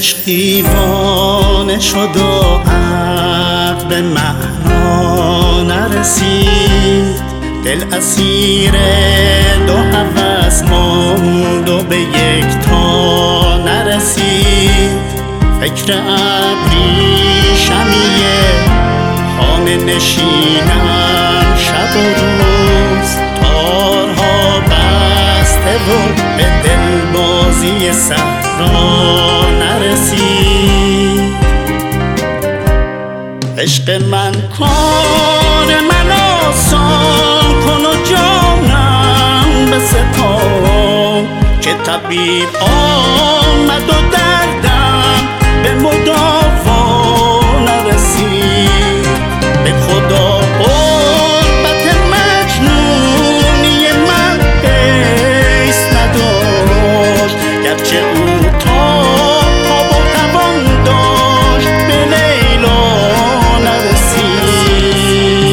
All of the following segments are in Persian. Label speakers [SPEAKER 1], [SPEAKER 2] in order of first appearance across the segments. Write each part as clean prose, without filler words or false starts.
[SPEAKER 1] عشق دیوانه شد و عقل به معنا نرسید، دل اسیر دو هوس ماند و به یک تا نرسید. فکر ابریشمیه خانه نشینم شب و روز، تارها بسته و به دلبازی صحرا نرسید. عشق من کار من آسان کن و جانم بستان، که طبیب آمد و دردم به مداوا نرسید. به خدا قربت مجنونی من حیث نداشت، گرچه او تاب و توان داشت به لیلا نرسید.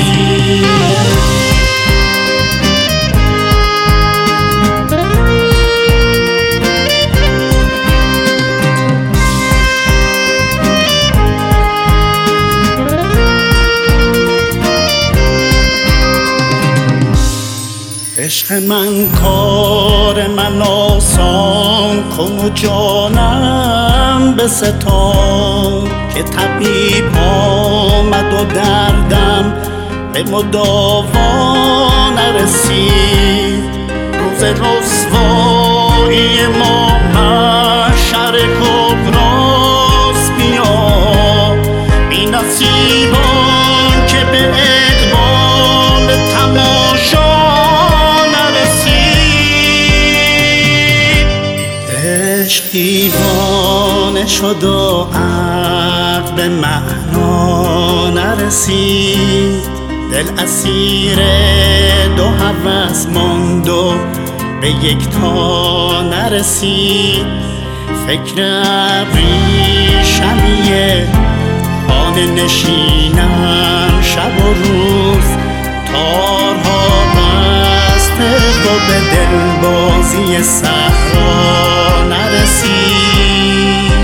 [SPEAKER 1] عشق من کار من آسان کن و جانم بستان، که طبیب آمد و دردم به مداوا نرسید. روز رسوایی ما محشر کبراست، بیا بی نصیبان که به اقبال تماشا عشق دیوانه شد و عقل به معنا نرسید، دل اسیر دو هوس ماند و به یک تا نرسید. فکر ابریشمیه خانه نشینم شب و روز، تارها بسته و به دلبازی صحرا نرسید.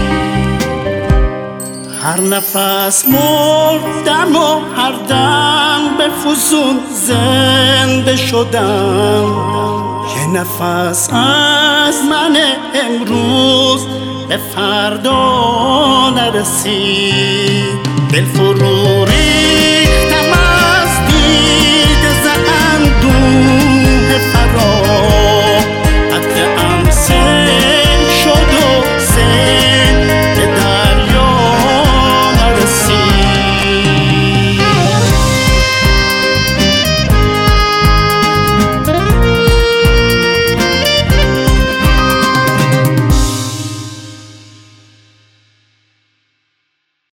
[SPEAKER 1] هر نفس مردم و هر دم به فسون زنده شدم، یه نفس از من امروز به فردا نرسید. دل فروری